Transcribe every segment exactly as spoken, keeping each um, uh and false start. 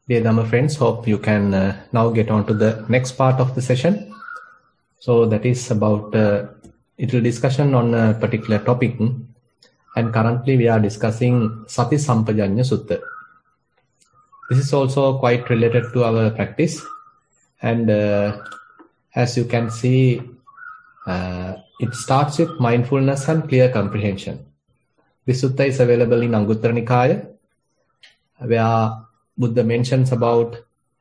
Dear Dhamma friends, hope you can uh, now get on to the next part of the session. So that is about uh, little discussion on a particular topic, and currently we are discussing Sati Sampajanya Sutta. This is also quite related to our practice, and uh, as you can see, uh, it starts with mindfulness and clear comprehension. This sutta is available in Anguttara Nikaya, where Buddha mentions about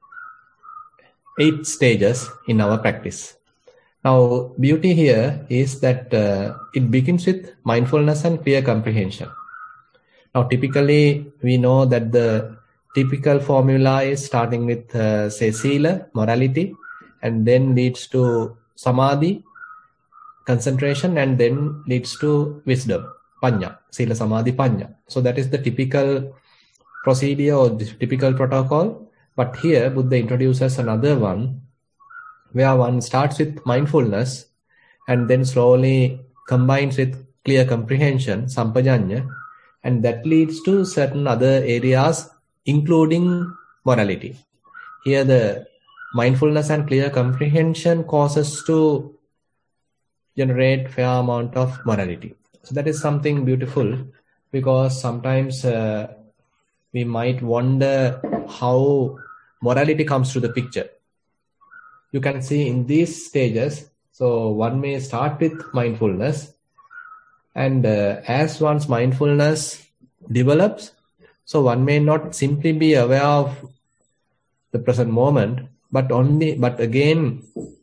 eight stages in our practice. Now, beauty here is that uh, it begins with mindfulness and clear comprehension. Now, typically, we know that the typical formula is starting with, uh, say, sila, morality, and then leads to samadhi, concentration, and then leads to wisdom, panya, sila, samadhi, panya. So that is the typical procedure or the typical protocol. But here, Buddha introduces another one, where one starts with mindfulness and then slowly combines with clear comprehension, sampajanya, and that leads to certain other areas, including morality. Here, the mindfulness and clear comprehension causes to generate fair amount of morality. So that is something beautiful, because sometimes uh, we might wonder how morality comes to the picture. You can see in these stages, so one may start with mindfulness, and uh, as one's mindfulness develops, so one may not simply be aware of the present moment, but only, but again,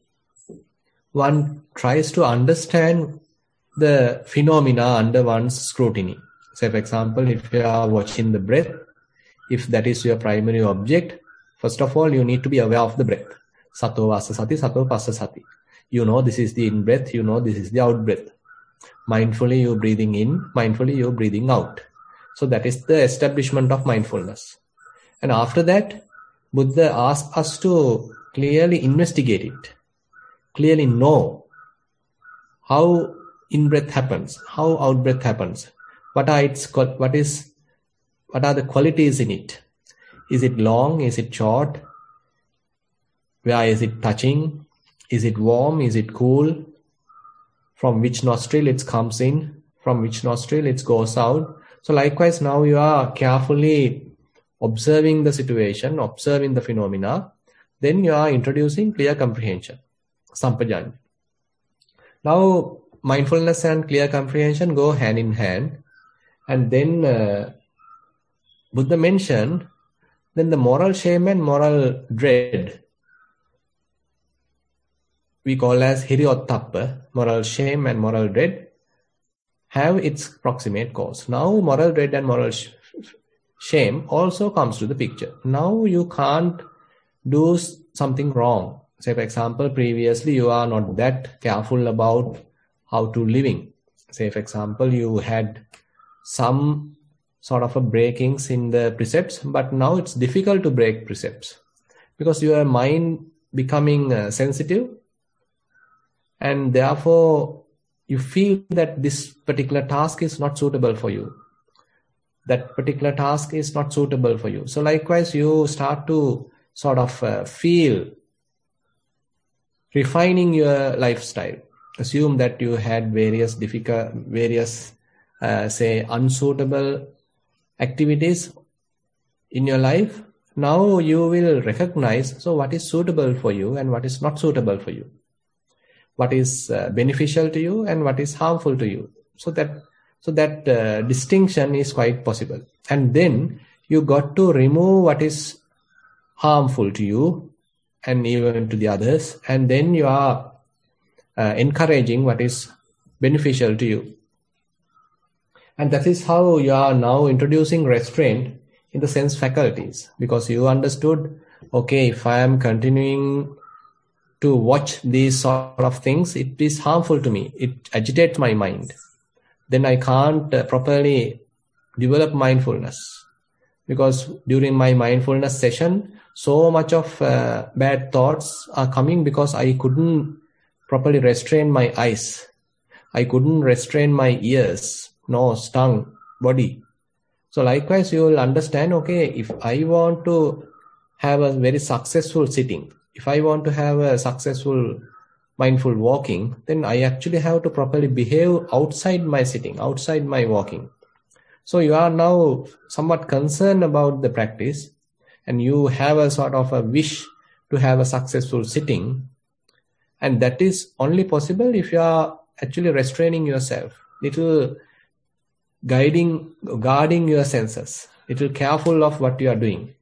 one tries to understand the phenomena under one's scrutiny. Say, for example, if you are watching the breath, if that is your primary object, first of all, you need to be aware of the breath. Sato vasa sati, sato passa sati. You know this is the in-breath, you know this is the out-breath. Mindfully you're breathing in, mindfully you're breathing out. So that is the establishment of mindfulness. And after that, Buddha asks us to clearly investigate it, clearly know how in-breath happens, how out-breath happens, what are its, what is, what are the qualities in it. Is it long? Is it short? Where is it touching? Is it warm? Is it cool? From which nostril it comes in? From which nostril it goes out? So likewise, now you are carefully observing the situation, observing the phenomena. Then you are introducing clear comprehension, sampajanya. Now, mindfulness and clear comprehension go hand in hand. And then uh, Buddha mentioned, then the moral shame and moral dread, we call as hiriottappa, moral shame and moral dread, have its proximate cause. Now, moral dread and moral sh shame also comes to the picture. Now, you can't do something wrong. Say, for example, previously you are not that careful about how to living. Say, for example, you had some sort of a breakings in the precepts, but now it's difficult to break precepts because your mind becoming uh, sensitive, and therefore you feel that this particular task is not suitable for you. That particular task is not suitable for you. So likewise, you start to sort of uh, feel refining your lifestyle. Assume that you had various difficult, various, uh, say, unsuitable activities in your life. Now you will recognize, so what is suitable for you and what is not suitable for you. What is uh, beneficial to you and what is harmful to you. So that, so that uh, distinction is quite possible. And then you got to remove what is harmful to you and even to the others. And then you are uh, encouraging what is beneficial to you. And that is how you are now introducing restraint in the sense faculties, because you understood, okay, if I am continuing to watch these sort of things, it is harmful to me. It agitates my mind. Then I can't uh, properly develop mindfulness, because during my mindfulness session, so much of uh, bad thoughts are coming because I couldn't properly restrain my eyes. I couldn't restrain my ears, nose, tongue, body. So likewise, you will understand, okay, if I want to have a very successful sitting, if I want to have a successful mindful walking, then I actually have to properly behave outside my sitting, outside my walking. So you are now somewhat concerned about the practice, and you have a sort of a wish to have a successful sitting. And that is only possible if you are actually restraining yourself, little guiding, guarding your senses, little careful of what you are doing.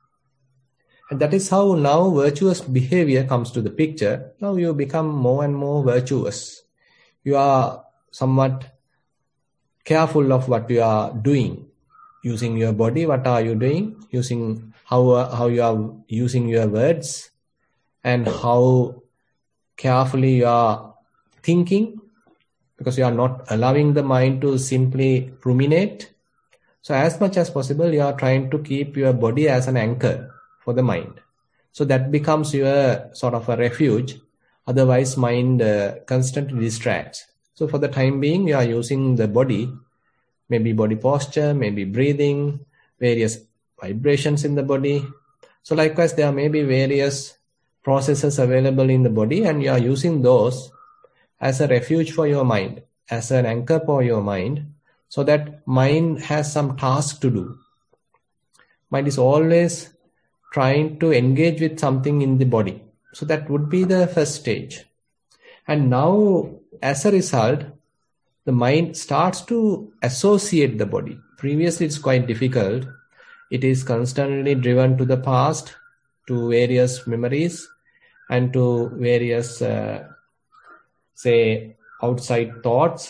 And that is how now virtuous behavior comes to the picture. Now you become more and more virtuous. You are somewhat careful of what you are doing. Using your body, what are you doing? Using how, uh, how you are using your words, and how carefully you are thinking, because you are not allowing the mind to simply ruminate. So as much as possible, you are trying to keep your body as an anchor for the mind. So that becomes your sort of a refuge. Otherwise, mind uh, constantly distracts. So for the time being, you are using the body, maybe body posture, maybe breathing, various vibrations in the body. So likewise, there may be various processes available in the body, and you are using those as a refuge for your mind, as an anchor for your mind, so that mind has some task to do. Mind is always trying to engage with something in the body. So that would be the first stage. And now, as a result, the mind starts to associate the body. Previously, it's quite difficult. It is constantly driven to the past, to various memories, and to various, uh, say, outside thoughts.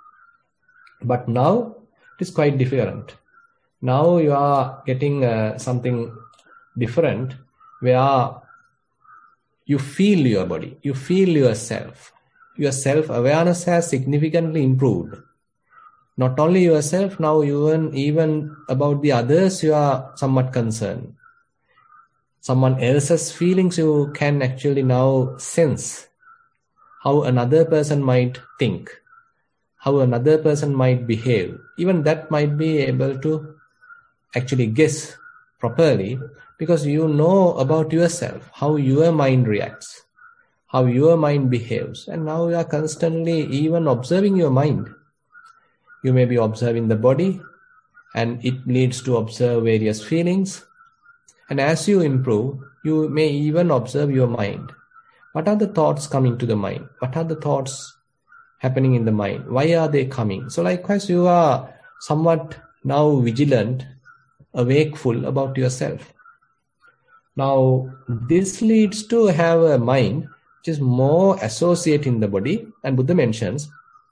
But now, it is quite different. Now you are getting uh, something different, where you feel your body, you feel yourself. Your self-awareness has significantly improved. Not only yourself, now even, even about the others you are somewhat concerned. Someone else's feelings you can actually now sense. How another person might think, how another person might behave. Even that might be able to actually guess properly, because you know about yourself, how your mind reacts, how your mind behaves. And now you are constantly even observing your mind. You may be observing the body, and it leads to observe various feelings. And as you improve, you may even observe your mind. What are the thoughts coming to the mind? What are the thoughts happening in the mind? Why are they coming? So likewise, you are somewhat now vigilant, awakeful about yourself. Now, this leads to have a mind which is more associated in the body. And Buddha mentions,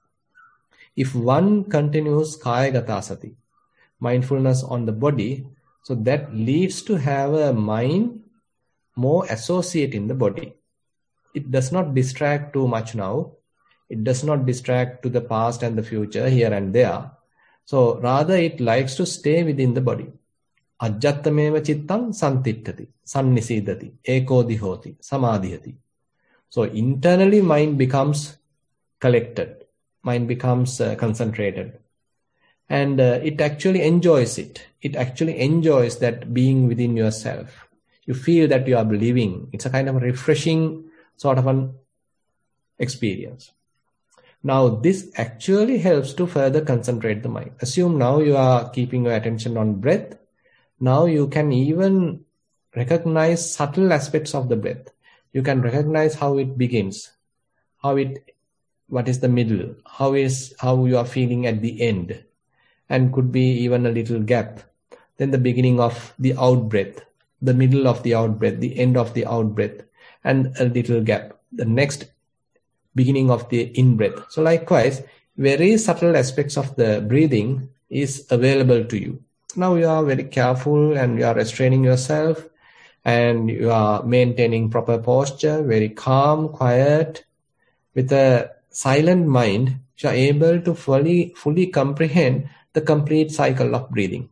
if one continues kaya gata sati, mindfulness on the body, so that leads to have a mind more associated in the body. It does not distract too much now. It does not distract to the past and the future here and there. So rather it likes to stay within the body. Ajjattameva chittam santittati, sannisidati, ekodihoti, samadhiyati. So internally mind becomes collected. Mind becomes uh, concentrated. And uh, it actually enjoys it. It actually enjoys that being within yourself. You feel that you are living. It's a kind of a refreshing sort of an experience. Now, this actually helps to further concentrate the mind. Assume now you are keeping your attention on breath. Now you can even recognize subtle aspects of the breath. You can recognize how it begins, how it, what is the middle, how is how you are feeling at the end, and could be even a little gap. Then the beginning of the out breath, the middle of the out breath, the end of the out breath, and a little gap. The next beginning of the in breath. So likewise, very subtle aspects of the breathing is available to you. Now you are very careful and you are restraining yourself and you are maintaining proper posture, very calm, quiet. With a silent mind, you are able to fully, fully comprehend the complete cycle of breathing.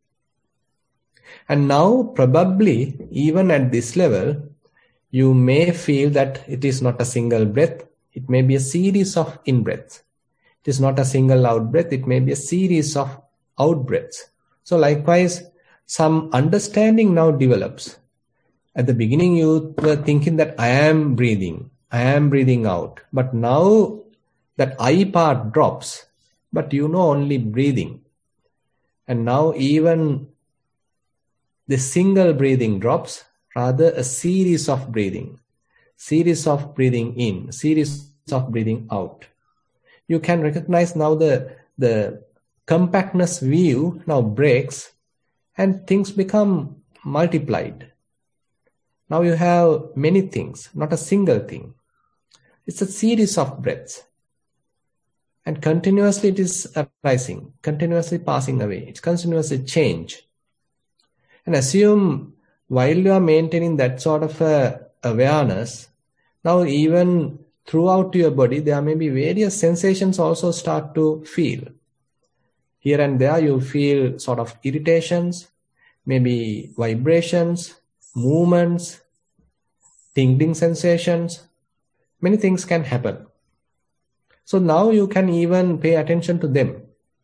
And now probably even at this level, you may feel that it is not a single breath. It may be a series of in-breaths. It is not a single out-breath. It may be a series of out-breaths. So likewise, some understanding now develops At the beginning, you were thinking that I am breathing, I am breathing out. But now that I part drops, but you know only breathing. And now even the single breathing drops, rather a series of breathing, series of breathing in, series of breathing out. You can recognize now the, the compactness view now breaks and things become multiplied. Now you have many things, not a single thing. It's a series of breaths. And continuously it is arising, continuously passing away. It's continuously change. And assume while you are maintaining that sort of a awareness, now even throughout your body, there may be various sensations also start to feel. Here and there you feel sort of irritations, maybe vibrations, movements, tingling sensations. Many things can happen. So now you can even pay attention to them.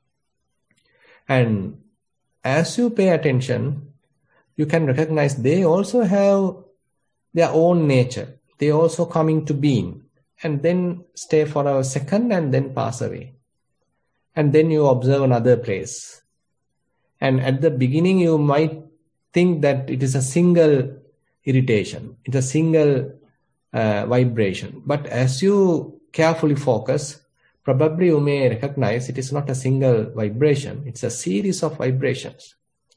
And as you pay attention, you can recognize they also have their own nature. They also come into being and then stay for a second and then pass away. And then you observe another place. And at the beginning, you might think that it is a single irritation. It's a single uh, vibration. But as you carefully focus, probably you may recognize it is not a single vibration. It's a series of vibrations.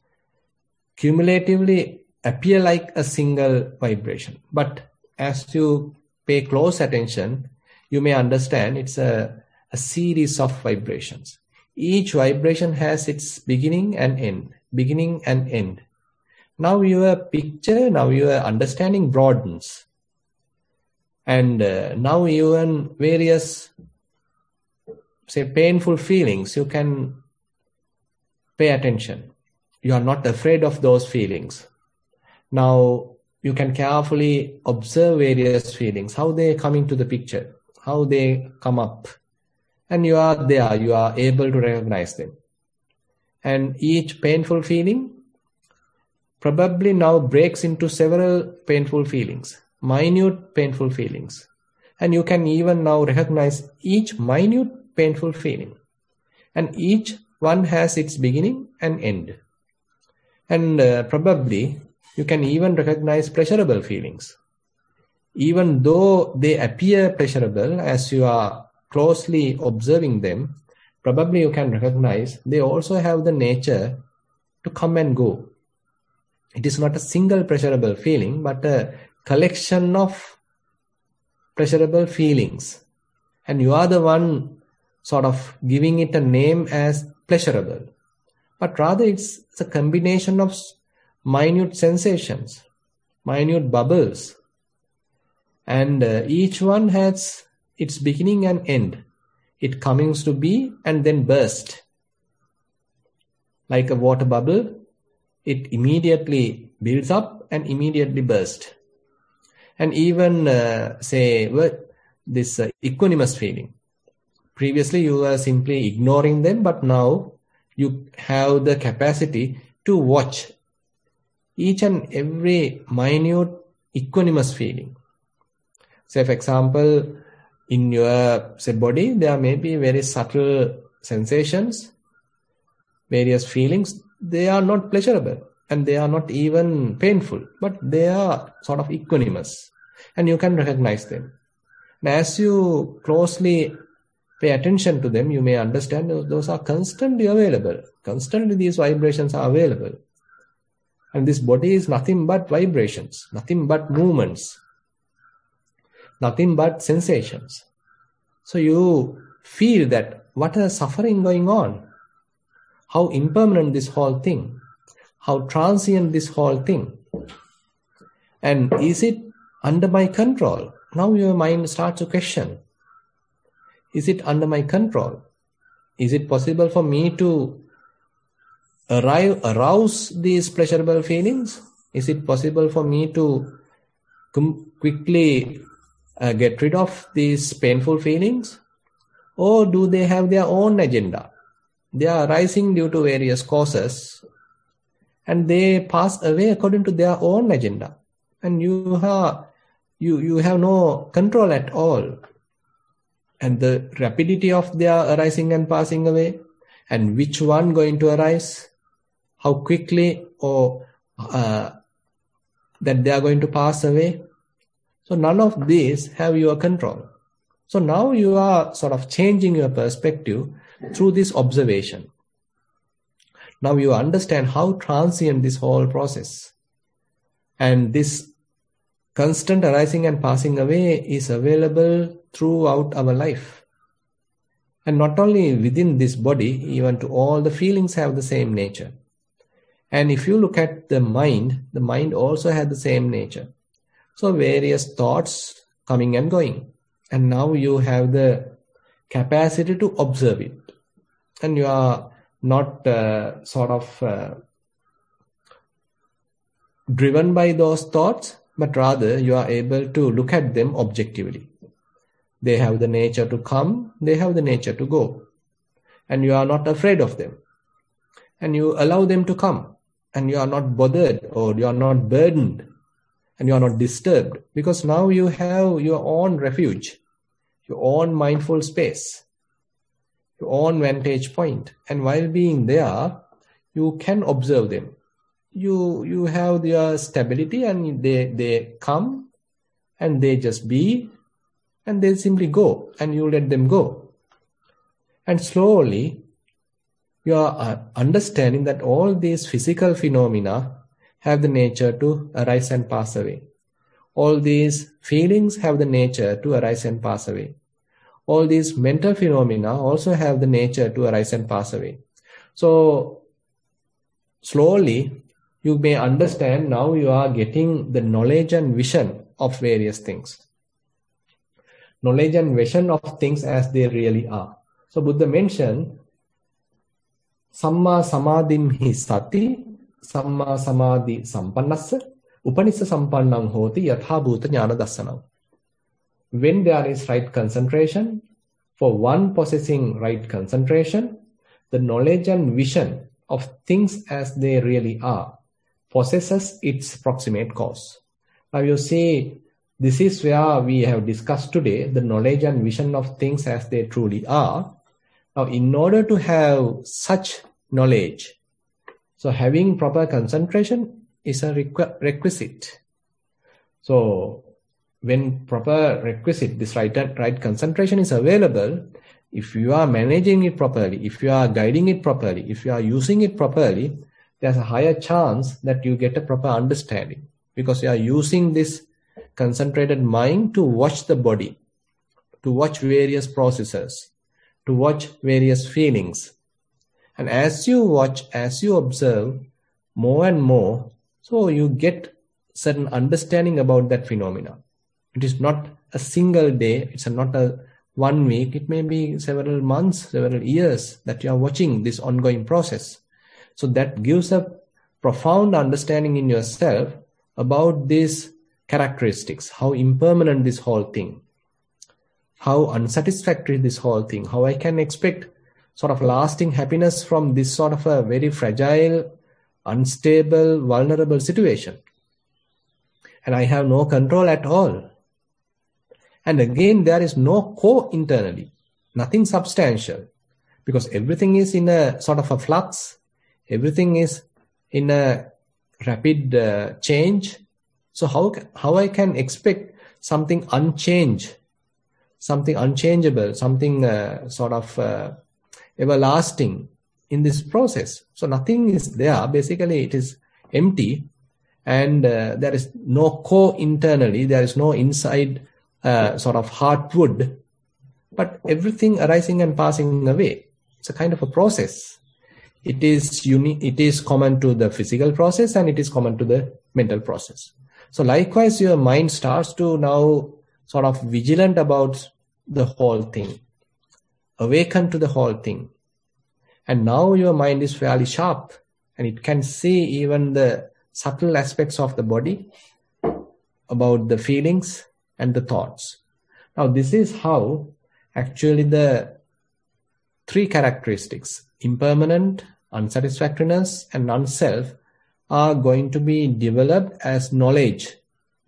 Cumulatively appear like a single vibration. But as you pay close attention, you may understand it's a, a series of vibrations. Each vibration has its beginning and end, beginning and end. Now your picture, now your understanding broadens. And uh, now even various, say, painful feelings, you can pay attention. You are not afraid of those feelings. Now you can carefully observe various feelings, how they come into the picture, how they come up. And you are there, you are able to recognize them. And each painful feeling probably now breaks into several painful feelings, minute painful feelings. And you can even now recognize each minute painful feeling. And each one has its beginning and end. And uh, probably you can even recognize pleasurable feelings. Even though they appear pleasurable as you are closely observing them, probably you can recognize they also have the nature to come and go. It is not a single pleasurable feeling, but a collection of pleasurable feelings. And you are the one sort of giving it a name as pleasurable. But rather it's a combination of minute sensations, minute bubbles. And uh, each one has its beginning and end. It comes to be and then burst. Like a water bubble, it immediately builds up and immediately bursts. And even, uh, say, this uh, equanimous feeling. Previously, you were simply ignoring them, but now you have the capacity to watch each and every minute equanimous feeling. Say, for example, in your say, body, there may be very subtle sensations, various feelings. They are not pleasurable and they are not even painful, but they are sort of equanimous and you can recognize them. And as you closely pay attention to them, you may understand those, those are constantly available. Constantly these vibrations are available. And this body is nothing but vibrations, nothing but movements, nothing but sensations. So you feel that what a suffering going on, how impermanent this whole thing, how transient this whole thing. And is it under my control? Now your mind starts to question. Is it under my control? Is it possible for me to arrive, arouse these pleasurable feelings? Is it possible for me to com- quickly uh, get rid of these painful feelings? Or do they have their own agenda? They are arising due to various causes and they pass away according to their own agenda. and you have you you have no control at all. And the rapidity of their arising and passing away, and which one going to arise, how quickly or uh, that they are going to pass away. So none of these have your control. So now you are sort of changing your perspective through this observation. Now you understand how transient this whole process. And this constant arising and passing away is available throughout our life. And not only within this body, even to all the feelings have the same nature. And if you look at the mind, the mind also has the same nature. So various thoughts coming and going. And now you have the capacity to observe it. And you are not uh, sort of uh, driven by those thoughts, but rather you are able to look at them objectively. They have the nature to come, they have the nature to go. And you are not afraid of them. And you allow them to come. And you are not bothered or you are not burdened. And you are not disturbed. Because now you have your own refuge, your own mindful space, your own vantage point. And while being there, you can observe them. You you have their stability and they, they come and they just be and they simply go and you let them go. And slowly you are understanding that all these physical phenomena have the nature to arise and pass away. All these feelings have the nature to arise and pass away. All these mental phenomena also have the nature to arise and pass away. So slowly you may understand now you are getting the knowledge and vision of various things. Knowledge and vision of things as they really are. So Buddha mentioned Samma samadhimhi sati, samma samadhi sampannassa, upanissa sampannam hoti yatha bhuta jnana dassanam. When there is right concentration, for one possessing right concentration, the knowledge and vision of things as they really are possesses its proximate cause. Now you see, this is where we have discussed today the knowledge and vision of things as they truly are. Now, in order to have such knowledge, so having proper concentration is a requ- requisite. So, when proper requisite, this right, right concentration is available, if you are managing it properly, if you are guiding it properly, if you are using it properly, there's a higher chance that you get a proper understanding because you are using this concentrated mind to watch the body, to watch various processes, to watch various feelings. And as you watch, as you observe more and more, so you get certain understanding about that phenomena. It is not a single day, it's not a one week, it may be several months, several years that you are watching this ongoing process. So that gives a profound understanding in yourself about these characteristics, how impermanent this whole thing, how unsatisfactory this whole thing, how I can expect sort of lasting happiness from this sort of a very fragile, unstable, vulnerable situation. And I have no control at all. And again, there is no core internally, nothing substantial, because everything is in a sort of a flux, everything is in a rapid uh, change. So how, how I can expect something unchanged, something unchangeable, something uh, sort of uh, everlasting in this process? So nothing is there. Basically, it is empty and uh, there is no core internally. There is no inside uh, sort of heartwood, but everything arising and passing away. It's a kind of a process. It is unique. It is common to the physical process and it is common to the mental process. So likewise, your mind starts to now sort of vigilant about the whole thing, awaken to the whole thing. And now your mind is fairly sharp and it can see even the subtle aspects of the body, about the feelings and the thoughts. Now this is how actually the three characteristics, impermanent, unsatisfactoriness and non-self, are going to be developed as knowledge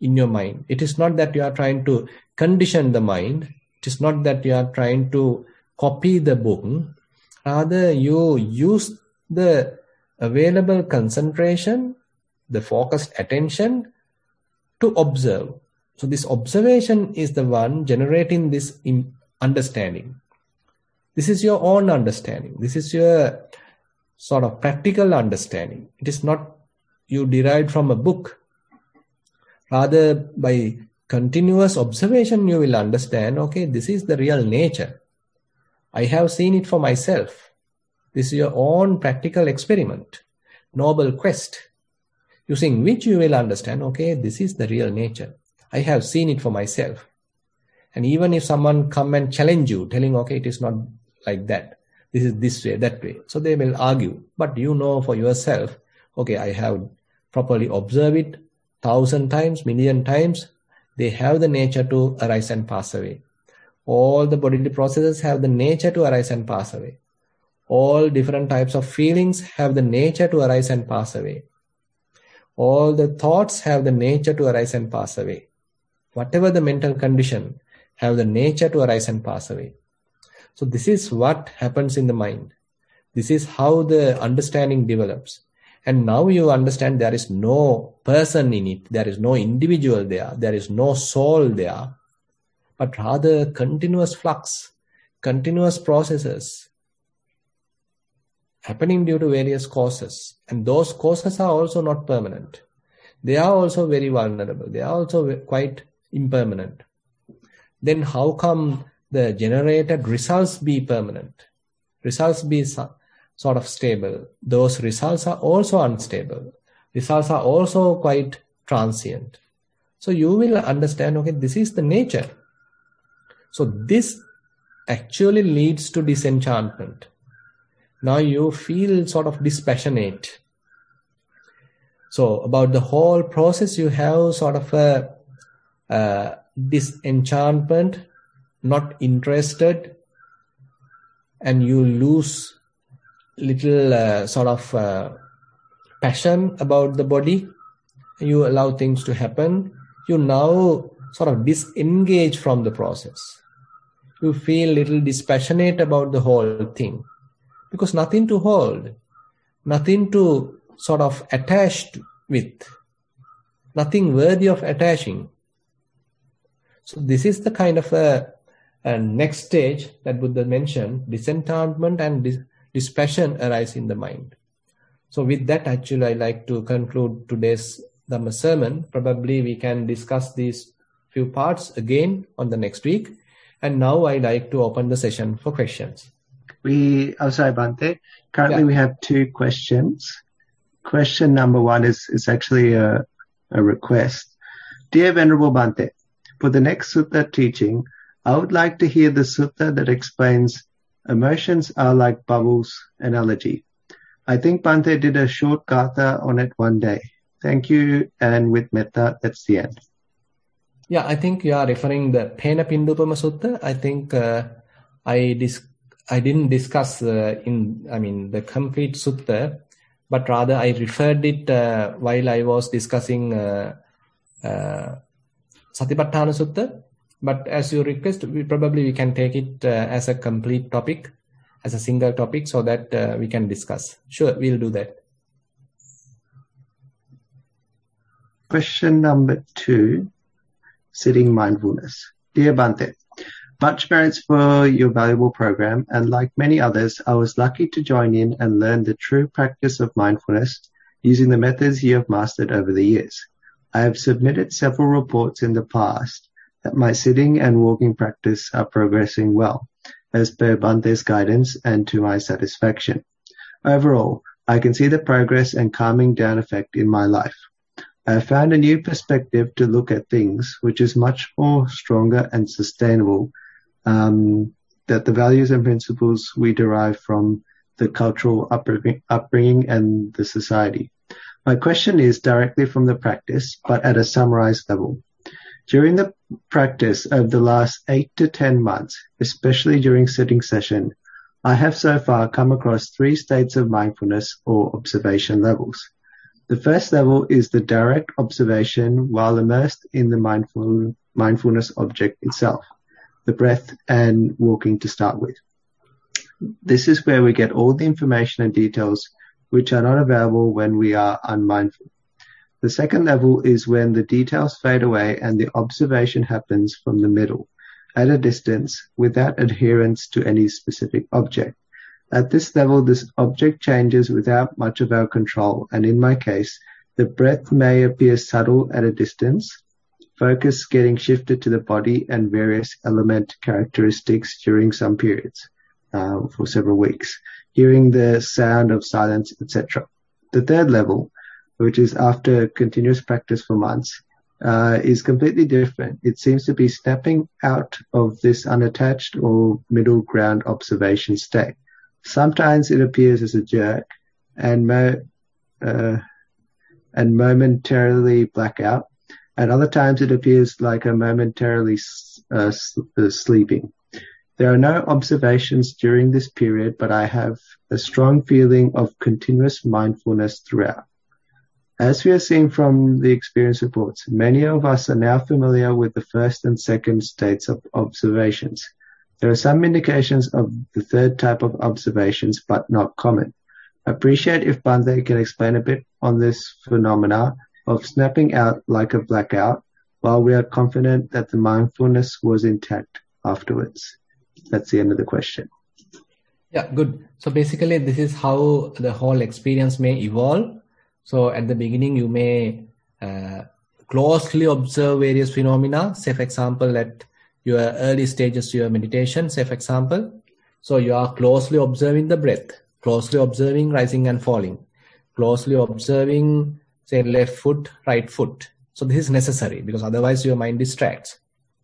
in your mind. It is not that you are trying to condition the mind. It is not that you are trying to copy the book. Rather, you use the available concentration, the focused attention to observe. So this observation is the one generating this understanding. This is your own understanding. This is your sort of practical understanding. It is not you derived from a book. Rather, by continuous observation, you will understand, okay, this is the real nature. I have seen it for myself. This is your own practical experiment, noble quest, using which you will understand, okay, this is the real nature. I have seen it for myself. And even if someone come and challenge you, telling, okay, it is not like that. This is this way, that way. So they will argue. But you know for yourself, okay, I have properly observed it thousand times, million times. They have the nature to arise and pass away. All the bodily processes have the nature to arise and pass away. All different types of feelings have the nature to arise and pass away. All the thoughts have the nature to arise and pass away. Whatever the mental condition have the nature to arise and pass away. So this is what happens in the mind. This is how the understanding develops. And now you understand there is no person in it. There is no individual there. There is no soul there. But rather continuous flux, continuous processes happening due to various causes. And those causes are also not permanent. They are also very vulnerable. They are also quite impermanent. Then how come the generated results be permanent? Results be sort of stable. Those results are also unstable. Results are also quite transient. So you will understand, okay, this is the nature. So this actually leads to disenchantment. Now you feel sort of dispassionate. So about the whole process, you have sort of a, a disenchantment, not interested, and you lose little uh, sort of uh, passion about the body. You allow things to happen. You now sort of disengage from the process. You feel little dispassionate about the whole thing because nothing to hold, nothing to sort of attach with, nothing worthy of attaching. So this is the kind of a, a next stage that Buddha mentioned. Disenchantment and dis- dispassion arise in the mind. So with that, actually, I like to conclude today's Dhamma sermon. Probably we can discuss these few parts again on the next week. And now I like to open the session for questions. We, oh sorry, Bhante. Currently yeah. we have two questions. Question number one is, is actually a, a request. Dear Venerable Bhante, for the next sutta teaching, I would like to hear the sutta that explains emotions are like bubbles analogy. I think Bhante did a short gatha on it one day. Thank you, and with metta, that's the end. Yeah, I think you are referring the Pena Pindupama Sutta. I think uh, I dis- I didn't discuss uh, in, I mean, the complete sutta, but rather I referred it uh, while I was discussing uh, uh, Satipatthana Sutta. But as you request, we probably we can take it uh, as a complete topic, as a single topic, so that uh, we can discuss. Sure, we'll do that. Question number two, sitting mindfulness. Dear Bhante, much merits for your valuable program, and like many others, I was lucky to join in and learn the true practice of mindfulness using the methods you have mastered over the years. I have submitted several reports in the past that my sitting and walking practice are progressing well, as per Bhante's guidance and to my satisfaction. Overall, I can see the progress and calming down effect in my life. I have found a new perspective to look at things, which is much more stronger and sustainable, um, that the values and principles we derive from the cultural upbringing, upbringing and the society. My question is directly from the practice, but at a summarized level. During the practice of the last eight to ten months, especially during sitting session, I have so far come across three states of mindfulness or observation levels. The first level is the direct observation while immersed in the mindful, mindfulness object itself, the breath and walking to start with. This is where we get all the information and details which are not available when we are unmindful. The second level is when the details fade away and the observation happens from the middle, at a distance, without adherence to any specific object. At this level, this object changes without much of our control, and in my case, the breath may appear subtle at a distance, focus getting shifted to the body and various element characteristics during some periods, uh, for several weeks, hearing the sound of silence, et cetera. The third level, which is after continuous practice for months, uh, is completely different. It seems to be snapping out of this unattached or middle ground observation state. Sometimes it appears as a jerk and mo- uh, and momentarily blackout. At other times it appears like a momentarily uh, sleeping. There are no observations during this period, but I have a strong feeling of continuous mindfulness throughout. As we are seeing from the experience reports, many of us are now familiar with the first and second states of observations. There are some indications of the third type of observations, but not common. I appreciate if Bhante can explain a bit on this phenomena of snapping out like a blackout, while we are confident that the mindfulness was intact afterwards. That's the end of the question. Yeah, good. So basically, this is how the whole experience may evolve. So at the beginning, you may uh, closely observe various phenomena. Say, for example, at your early stages of your meditation, say, for example, so you are closely observing the breath, closely observing rising and falling, closely observing, say, left foot, right foot. So this is necessary because otherwise your mind distracts.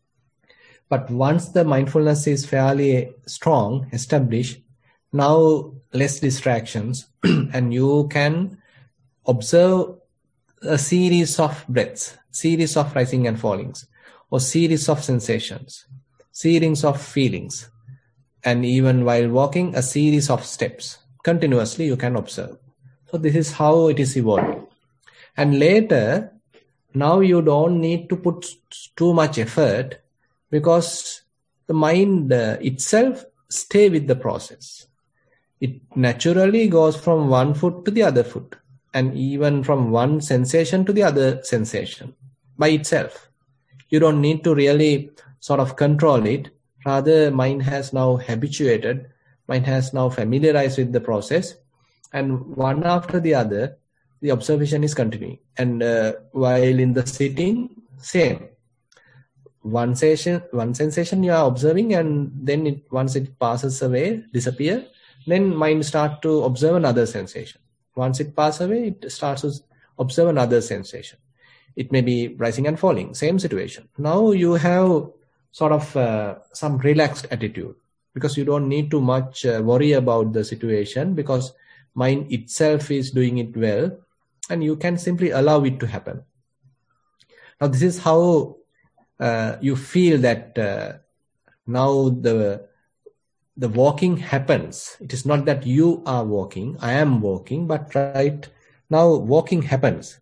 But once the mindfulness is fairly strong, established, now less distractions, and you can observe a series of breaths, series of rising and fallings, or series of sensations, series of feelings, and even while walking, a series of steps. Continuously you can observe. So this is how it is evolving. And later, now you don't need to put too much effort because the mind uh, itself stay with the process. It naturally goes from one foot to the other foot, and even from one sensation to the other sensation by itself. You don't need to really sort of control it. Rather, mind has now habituated, mind has now familiarized with the process, and one after the other, the observation is continuing. And uh, while in the sitting, same. One session, one sensation you are observing, and then it, once it passes away, disappear, then mind start to observe another sensation. Once it passes away, it starts to observe another sensation. It may be rising and falling, same situation. Now you have sort of uh, some relaxed attitude because you don't need to much uh, worry about the situation because mind itself is doing it well and you can simply allow it to happen. Now this is how uh, you feel that uh, now the the walking happens. It is not that you are walking, I am walking, but right now walking happens.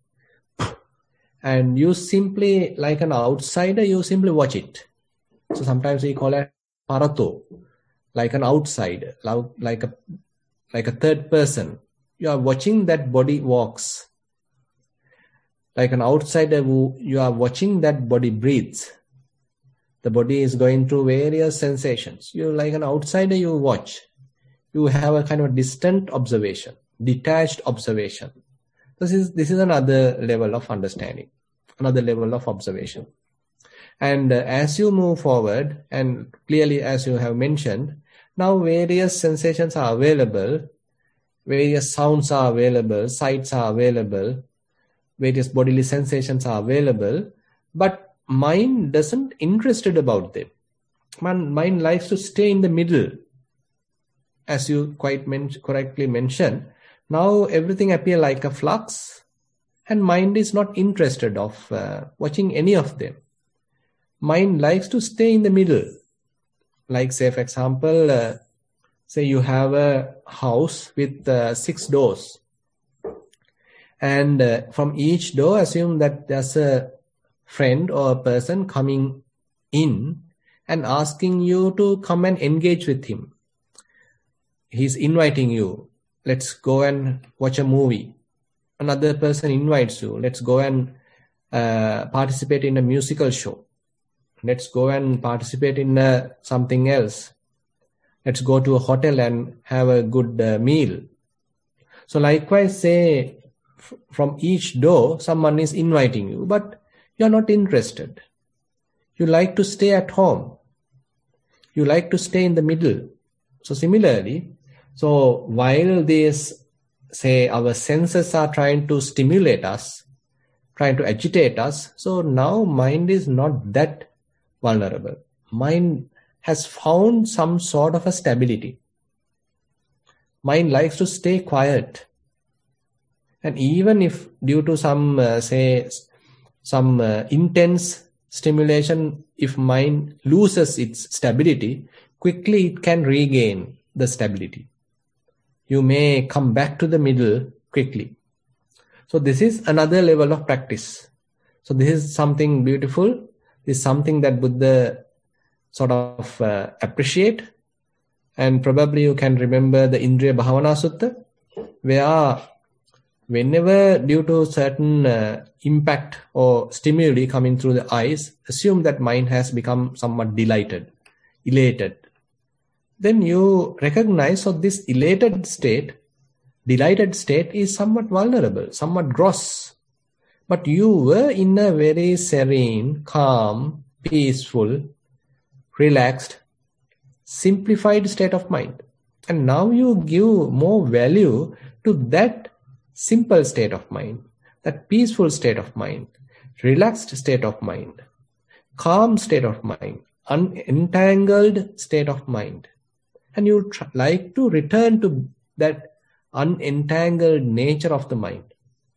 And you simply, like an outsider, you simply watch it. So sometimes we call it parato, like an outsider, like a like a third person. You are watching that body walks. Like an outsider, who you are watching that body breathes. The body is going through various sensations. You, like an outsider, you watch. You have a kind of distant observation, detached observation. This is this is another level of understanding, another level of observation. And uh, as you move forward, and clearly as you have mentioned, now various sensations are available, various sounds are available, sights are available, various bodily sensations are available, but mind doesn't interested about them. Man, mind likes to stay in the middle, as you quite men- correctly mentioned. Now everything appears like a flux, and mind is not interested of uh, watching any of them. Mind likes to stay in the middle. Like, say, for example, uh, say you have a house with uh, six doors, And uh, from each door, assume that there's a friend or a person coming in and asking you to come and engage with him. He's inviting you. Let's go and watch a movie. Another person invites you. Let's go and uh, participate in a musical show. Let's go and participate in uh, something else. Let's go to a hotel and have a good uh, meal. So likewise, say f- from each door, someone is inviting you, but you're not interested. You like to stay at home. You like to stay in the middle. So similarly, so while these, say, our senses are trying to stimulate us, trying to agitate us, so now mind is not that vulnerable. Mind has found some sort of a stability. Mind likes to stay quiet. And even if due to some, uh, say, some uh, intense stimulation, if mind loses its stability, quickly it can regain the stability. You may come back to the middle quickly. So this is another level of practice. So this is something beautiful. This is something that Buddha sort of uh, appreciate. And probably you can remember the Indriya Bhavana Sutta, where whenever due to certain uh, impact or stimuli coming through the eyes, assume that mind has become somewhat delighted, elated. Then you recognize that this elated state, delighted state is somewhat vulnerable, somewhat gross. But you were in a very serene, calm, peaceful, relaxed, simplified state of mind. And now you give more value to that simple state of mind, that peaceful state of mind, relaxed state of mind, calm state of mind, unentangled state of mind. And you tr- like to return to that unentangled nature of the mind.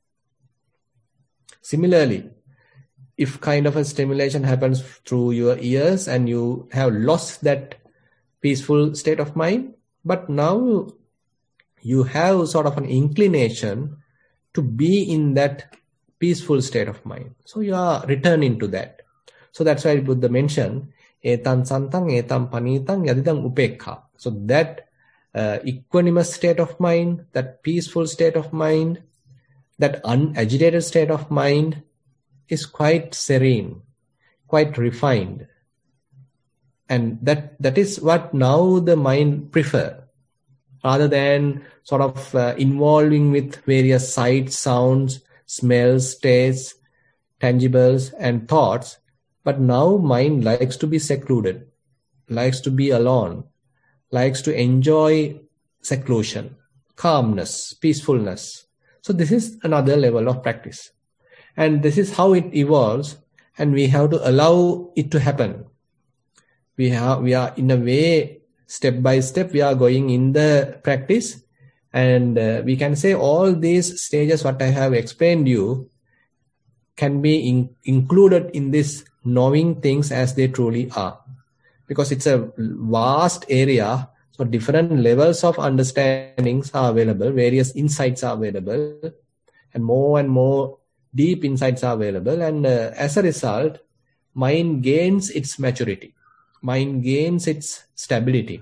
Similarly, if kind of a stimulation happens through your ears and you have lost that peaceful state of mind, but now you have sort of an inclination to be in that peaceful state of mind. So you are returning to that. So that's why Buddha mentioned, etam santang, etam panitang, yadidam upekha. So that uh, equanimous state of mind, that peaceful state of mind, that unagitated state of mind is quite serene, quite refined. And that, that is what now the mind prefer, rather than sort of uh, involving with various sights, sounds, smells, tastes, tangibles, and thoughts. But now mind likes to be secluded, likes to be alone, likes to enjoy seclusion, calmness, peacefulness. So this is another level of practice. And this is how it evolves, and we have to allow it to happen. We have, we are in a way, step by step, we are going in the practice, and uh, we can say all these stages, what I have explained you, can be in, included in this knowing things as they truly are. Because it's a vast area, so different levels of understandings are available, various insights are available, and more and more deep insights are available. And uh, as a result, mind gains its maturity. Mind gains its stability.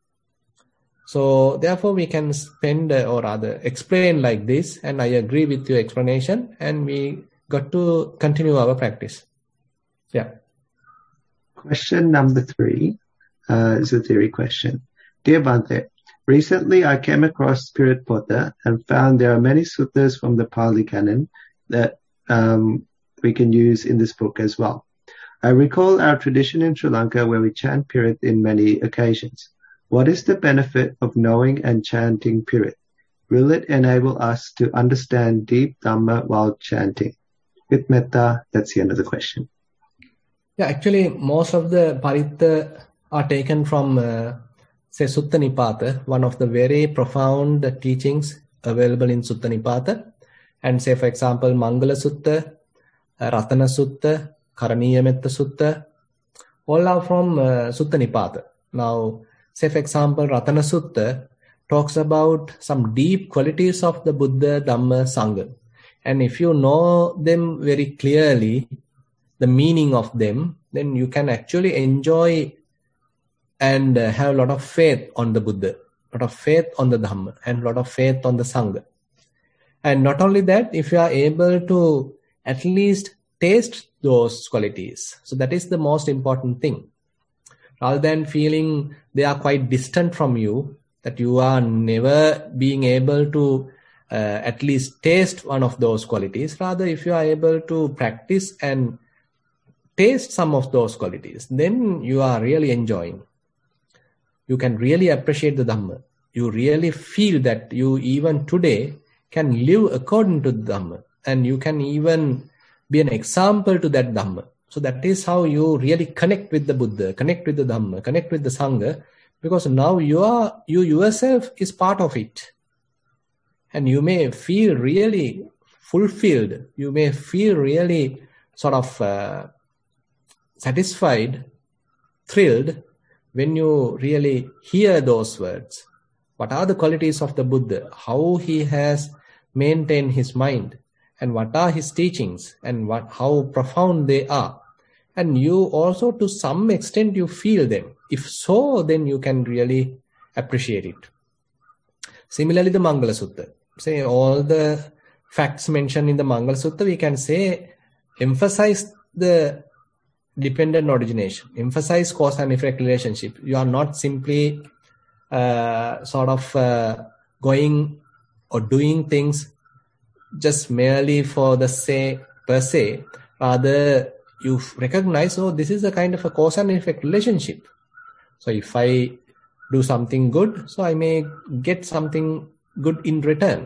So therefore we can spend uh, or rather explain like this, and I agree with your explanation, and we got to continue our practice. Yeah. Question number three uh, is a theory question. Dear Bhante, recently I came across Spirit Pota and found there are many suttas from the Pali Canon that um, we can use in this book as well. I recall our tradition in Sri Lanka where we chant Pirit in many occasions. What is the benefit of knowing and chanting Pirit? Will it enable us to understand deep Dhamma while chanting? With metta, that's the end of the question. Yeah, actually, most of the Paritta are taken from, uh, say, Sutta Nipata, one of the very profound teachings available in Sutta Nipata. And say, for example, Mangala Sutta, uh, Ratana Sutta, Karaniya Metta Sutta, all are from uh, Sutta Nipata. Now, say, for example, Ratana Sutta talks about some deep qualities of the Buddha, Dhamma, Sangha. And if you know them very clearly, the meaning of them, then you can actually enjoy and uh, have a lot of faith on the Buddha, a lot of faith on the Dhamma, and a lot of faith on the Sangha. And not only that, if you are able to at least taste those qualities, so that is the most important thing. Rather than feeling they are quite distant from you, that you are never being able to uh, at least taste one of those qualities. Rather, if you are able to practice and taste some of those qualities, then you are really enjoying. You can really appreciate the Dhamma. You really feel that you even today can live according to the Dhamma, and you can even be an example to that Dhamma. So that is how you really connect with the Buddha, connect with the Dhamma, connect with the Sangha, because now you are, you yourself is part of it. And you may feel really fulfilled. You may feel really sort of uh, satisfied, thrilled, when you really hear those words. What are the qualities of the Buddha? How he has maintained his mind, and what are his teachings, and what how profound they are. And you also, to some extent, you feel them. If so, then you can really appreciate it. Similarly, the Mangala Sutta. Say all the facts mentioned in the Mangala Sutta, we can say emphasize the dependent origination, emphasize cause and effect relationship. You are not simply uh, sort of uh, going or doing things just merely for the sake per se. Rather, you recognize, oh, this is a kind of a cause and effect relationship. So if I do something good, so I may get something good in return.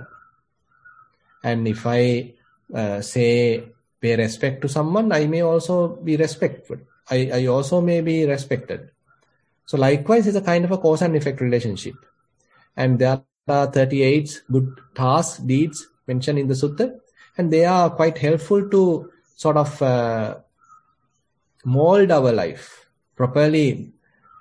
And if I uh, say pay respect to someone, I may also be respectful. I, I also may be respected. So likewise, it's a kind of a cause and effect relationship. And there are thirty-eight good tasks, deeds mentioned in the sutta, and they are quite helpful to sort of uh, mold our life, properly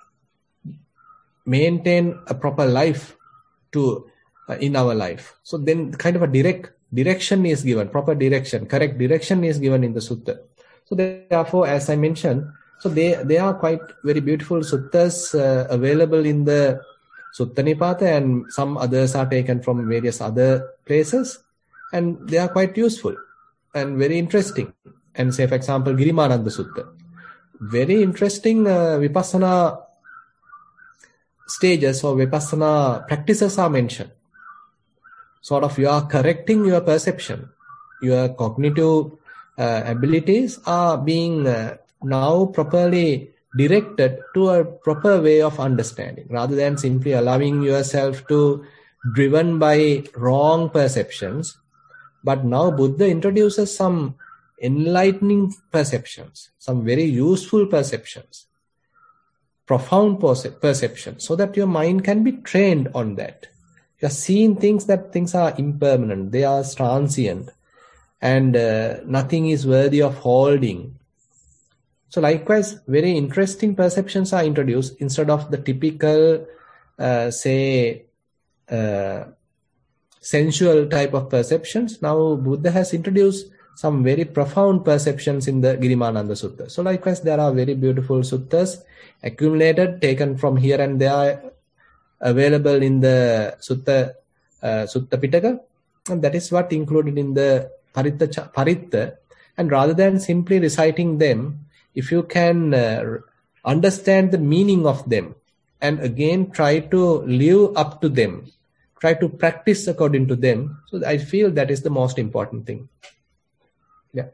maintain a proper life to uh, in our life. So then kind of a direct direction is given, proper direction, correct direction is given in the sutta. So therefore, as I mentioned, so they, they are quite very beautiful suttas uh, available in the Sutta Nipata, and some others are taken from various other places, and they are quite useful and very interesting. And say, for example, Girimananda Sutta. Very interesting uh, Vipassana stages or Vipassana practices are mentioned. Sort of you are correcting your perception. Your cognitive uh, abilities are being uh, now properly directed to a proper way of understanding, rather than simply allowing yourself to driven by wrong perceptions. But now Buddha introduces some enlightening perceptions, some very useful perceptions, profound perceptions, so that your mind can be trained on that. You are seeing things that things are impermanent, they are transient, and uh, nothing is worthy of holding. So likewise, very interesting perceptions are introduced instead of the typical, uh, say, uh, sensual type of perceptions. Now Buddha has introduced some very profound perceptions in the Girimananda Sutta. So likewise, there are very beautiful suttas accumulated, taken from here and there, available in the Sutta, uh, Sutta Pitaka, and that is what included in the Paritta, Paritta. And rather than simply reciting them, if you can uh, understand the meaning of them, and again try to live up to them, try to practice according to them, so I feel that is the most important thing. Yeah.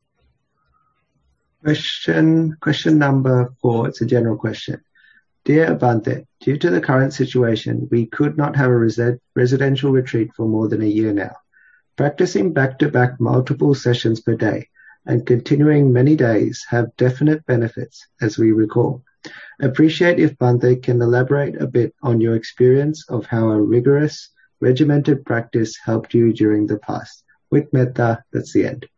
Question, question number four, it's a general question. Dear Bhante, due to the current situation, we could not have a res- residential retreat for more than a year now. Practicing back-to-back multiple sessions per day and continuing many days have definite benefits, as we recall. Appreciate if Bhante can elaborate a bit on your experience of how a rigorous, regimented practice helped you during the past. With metta, that's the end.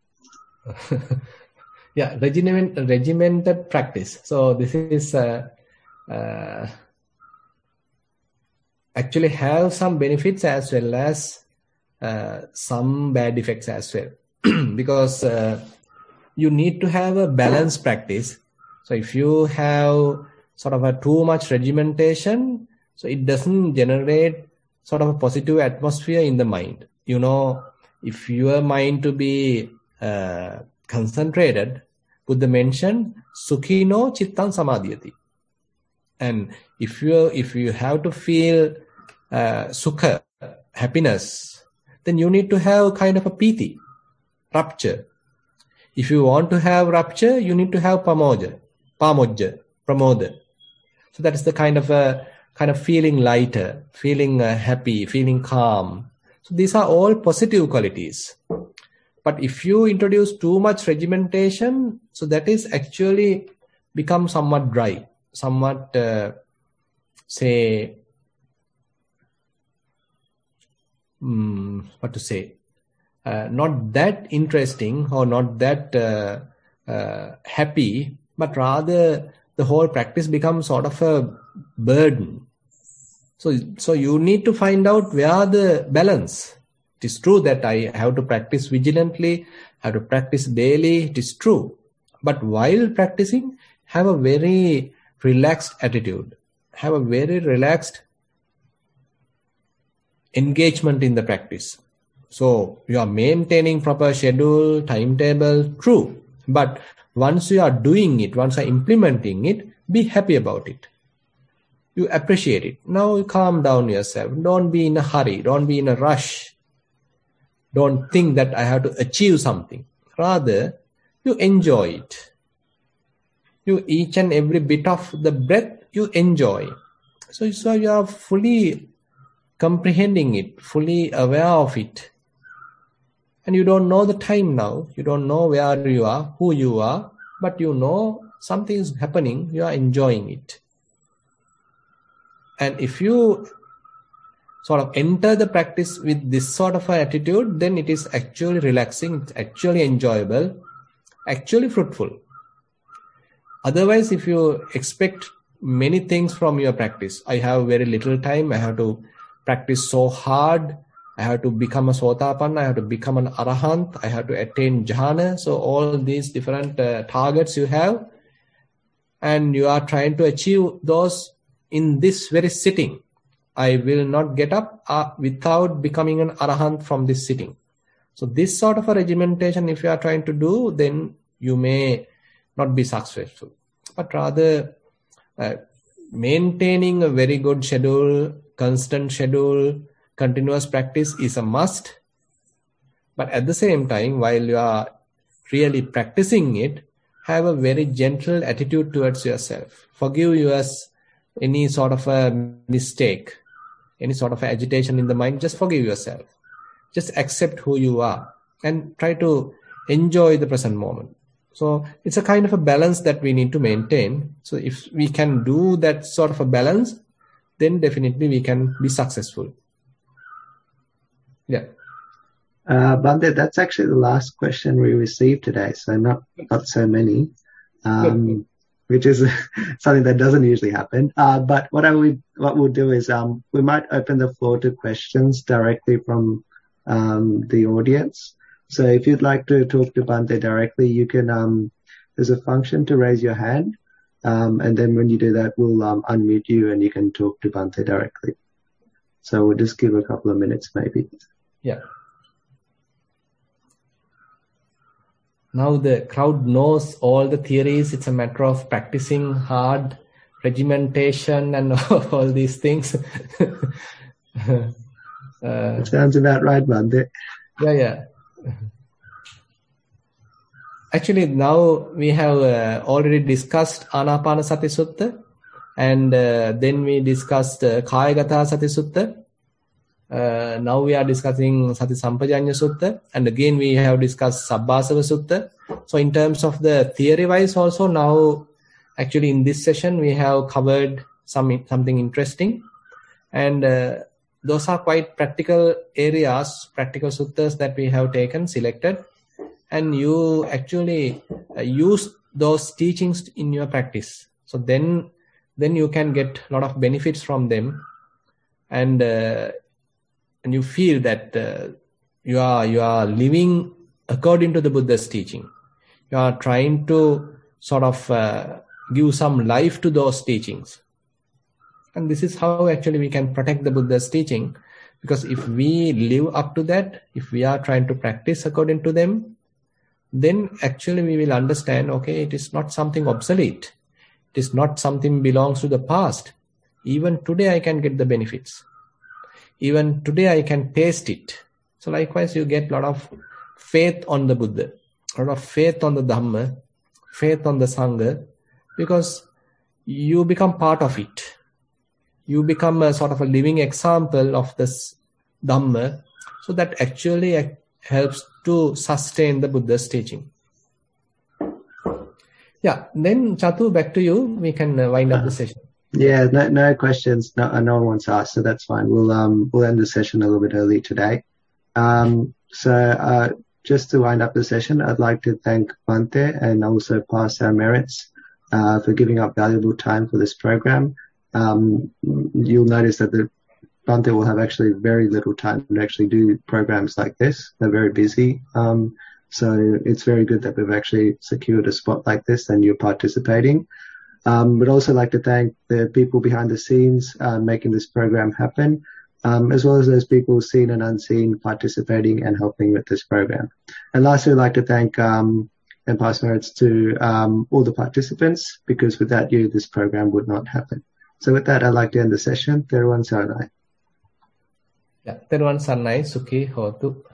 Yeah, regiment, regimented practice. So this is uh, uh, actually have some benefits as well as uh, some bad effects as well. Because uh, you need to have a balanced practice. So if you have sort of a too much regimentation, so it doesn't generate sort of a positive atmosphere in the mind. You know, if your mind to be uh, concentrated, Buddha mentioned, Sukhino Chittan Samadhyati. And if you if you have to feel uh, sukha, happiness, then you need to have kind of a piti, rapture. If you want to have rapture, you need to have pamoja, pamojja, pramoda. So that is the kind of a kind of feeling lighter, feeling uh, happy, feeling calm. So these are all positive qualities. But if you introduce too much regimentation, so that is actually become somewhat dry, somewhat, uh, say, um, what to say, uh, not that interesting or not that uh, uh, happy, but rather the whole practice becomes sort of a burden. So, so you need to find out where the balance. It is true that I have to practice vigilantly, have to practice daily. It is true. But while practicing, have a very relaxed attitude. Have a very relaxed engagement in the practice. So you are maintaining proper schedule, timetable, true. But once you are doing it, once you are implementing it, be happy about it. You appreciate it. Now you calm down yourself. Don't be in a hurry. Don't be in a rush. Don't think that I have to achieve something. Rather, you enjoy it. You each and every bit of the breath, you enjoy. So, so you are fully comprehending it, fully aware of it. And you don't know the time now. You don't know where you are, who you are, but you know something is happening. You are enjoying it. And if you sort of enter the practice with this sort of an attitude, then it is actually relaxing, it's actually enjoyable, actually fruitful. Otherwise, if you expect many things from your practice, I have very little time, I have to practice so hard, I have to become a Sotapanna, I have to become an Arahant, I have to attain Jhana. So all these different uh, targets you have, and you are trying to achieve those in this very sitting. I will not get up uh, without becoming an Arahant from this sitting. So this sort of a regimentation, if you are trying to do, then you may not be successful. But rather, uh, maintaining a very good schedule, constant schedule, continuous practice is a must. But at the same time, while you are really practicing it, have a very gentle attitude towards yourself. Forgive yours any sort of a mistake, any sort of agitation in the mind. Just forgive yourself. Just accept who you are and try to enjoy the present moment. So it's a kind of a balance that we need to maintain. So if we can do that sort of a balance, then definitely we can be successful. Yeah. Uh, Bhante, that's actually the last question we received today. So not, not so many, um, which is something that doesn't usually happen. Uh, but what I would, what we'll do is, um, we might open the floor to questions directly from, um, the audience. So if you'd like to talk to Bhante directly, you can, um, there's a function to raise your hand. Um, and then when you do that, we'll, um, unmute you and you can talk to Bhante directly. So we'll just give a couple of minutes maybe. Yeah. Now the crowd knows all the theories. It's a matter of practicing hard, regimentation and all these things. uh, it sounds about right, Bhante. Yeah, yeah. Actually, now we have uh, already discussed Anapanasati Sutta, and uh, then we discussed uh, Kayagata Sati Sutta. Uh, now we are discussing Sati Sampajanya Sutta, and again we have discussed Sabbasava Sutta. So in terms of the theory-wise also, now actually in this session we have covered some something interesting, and uh, those are quite practical areas, practical suttas that we have taken, selected, and you actually uh, use those teachings in your practice. So then, then you can get a lot of benefits from them, and uh, and you feel that uh, you are you are living according to the Buddha's teaching. You are trying to sort of uh, give some life to those teachings. And this is how actually we can protect the Buddha's teaching, because if we live up to that, if we are trying to practice according to them, then actually we will understand, okay, it is not something obsolete. It is not something belongs to the past. Even today I can get the benefits. Even today I can taste it. So likewise, you get a lot of faith on the Buddha, a lot of faith on the Dhamma, faith on the Sangha, because you become part of it. You become a sort of a living example of this Dhamma, so that actually helps to sustain the Buddha's teaching. Yeah, then Chatu, back to you. We can wind up the session. Yeah, no, no questions. No, no one wants to ask, so that's fine. We'll um we'll end the session a little bit early today. Um, so uh, just to wind up the session, I'd like to thank Bhante and also pass our merits uh, for giving up valuable time for this program. Um, you'll notice that the Bhante will have actually very little time to actually do programs like this. They're very busy. Um, so it's very good that we've actually secured a spot like this and you're participating. Um, we'd also like to thank the people behind the scenes uh, making this program happen, um, as well as those people seen and unseen participating and helping with this program. And lastly, I'd like to thank um, and pass merits to um, all the participants, because without you, this program would not happen. So with that, I'd like to end the session. Teruvan Saranai. Yeah, Teruvan Saranai, Sukhi Hotu.